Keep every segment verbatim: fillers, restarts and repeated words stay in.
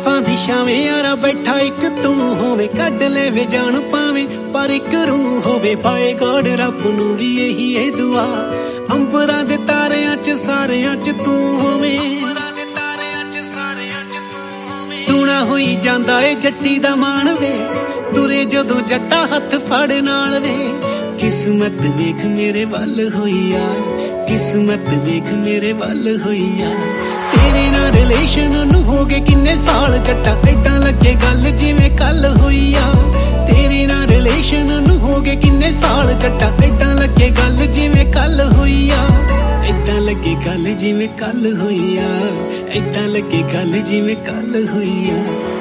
जुल्फां दी छावें यारा बैठा इक तू होवे कढ लेवे जान पावे पर इक रूह होवे पाए गॉड रब नू भी यही है दुआ अंबरां दे तारियां च सारियां च तू होवे तूना होई जांदा ए जट्टी दा मान वे तुरे जदों जट्टा हथ फड़ नाल वे किस्मत देख मेरे वल होईया किस्मत देख मेरे वल होईया तेरे नाल रिलेशन नू हो गए किन्ने साल जट्टा ऐदां लगे गल जिवें कल होईया तेरे नाल रिलेशन नू हो गए किन्ने साल जट्टा ऐदां लगे गल जिवें कल होईया ऐदां लगे गल जिवें कल होईया ऐदां लगे गल जिवें कल होईया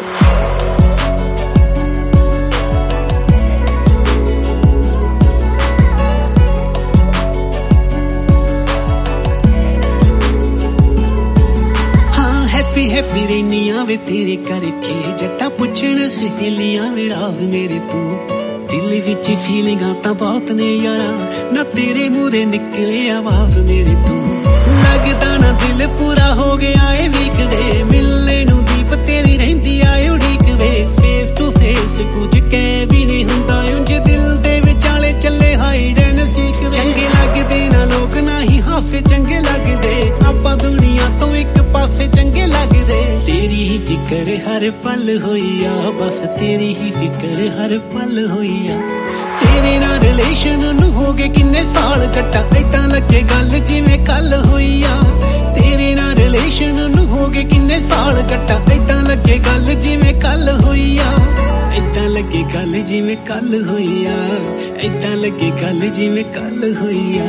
हैप्पी हैप्पी रहनिया वे तेरे करके जट्टा पुछण सहेलियां वे राज मेरे तू दिल विच फीलिंगां तां बहुत ने यारा ना तेरे मूरे निकले आवाज मेरे तू लगदा ना दिल पूरा हो गया ए वीक वे मिलने नू दीप तेरी रहिंदी आए उड़ीक वे फेस टू फेस कुछ कह भी नहीं हुंदा उंज दिल दे विचाले चले हाइड एंड सीक चंगे लगदे ना लोग ना ही हासे चंगे लगदे आपां दुनिया तो एक पासे चंगे लगदे तेरी ही फिक्र हर पल होईया बस तेरी ही फिक्र हर पल होईया तेरे नाल रिलेशन नू हो गए किन्ने साल जट्टा ऐदां लगे गल जिवें कल होईया तेरे नाल रिलेशन नू हो गए किन्ने साल जट्टा ऐदां लगे गल जिवें कल होईया ऐदां लगे गल जिवें कल होईया ऐदां लगे गल जिवें कल होईया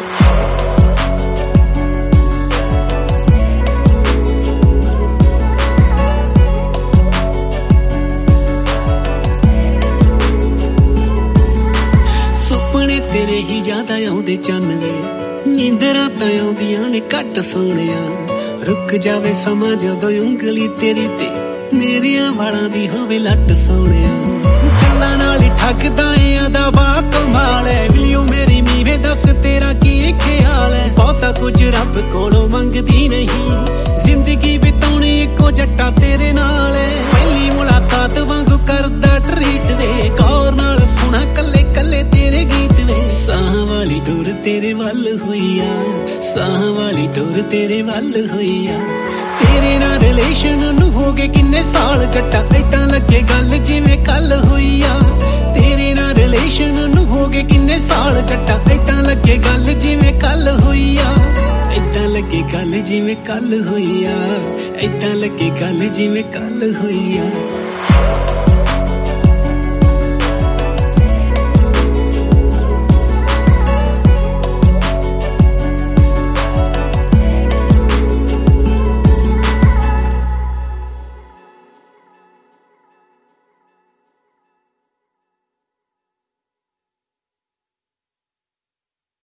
तेरे ही ज्यादा आउंदे चन्न वे नींदरां तां आउंदियां ने घट सोहणिया रुक जावे समां जदों उंगली तेरी ते मेरियां वालां दी होवे लट सोहणिया गल्लां नाल ही ठगदा ए अदा बा कमाल है विलियो मेरी मीवे दस तेरा की ख्याल है बहुता कुछ रब कोलों मंगदी नहीं जिंदगी बिताउणी इक्को जट्टा तेरे नाल है पहली मुलाकात वांगू करदा ट्रीट वे गौर नाल सुना कल्ले कल्ले तेरे गीत वे साह वाली डोर तेरे वल होईया साह वाली डोर तेरे वल होईया तेरे नाल रिलेशन नू हो गए किन्ने साल जट्टा ऐदां लगे गल जिवें कल होईया तेरे नाल रिलेशन नू हो गए किन्ने साल जट्टा ऐदां लगे गल जिवें कल होईया ऐदां लगे गल जिवें कल होईया ऐदां लगे गल जिवें कल होईया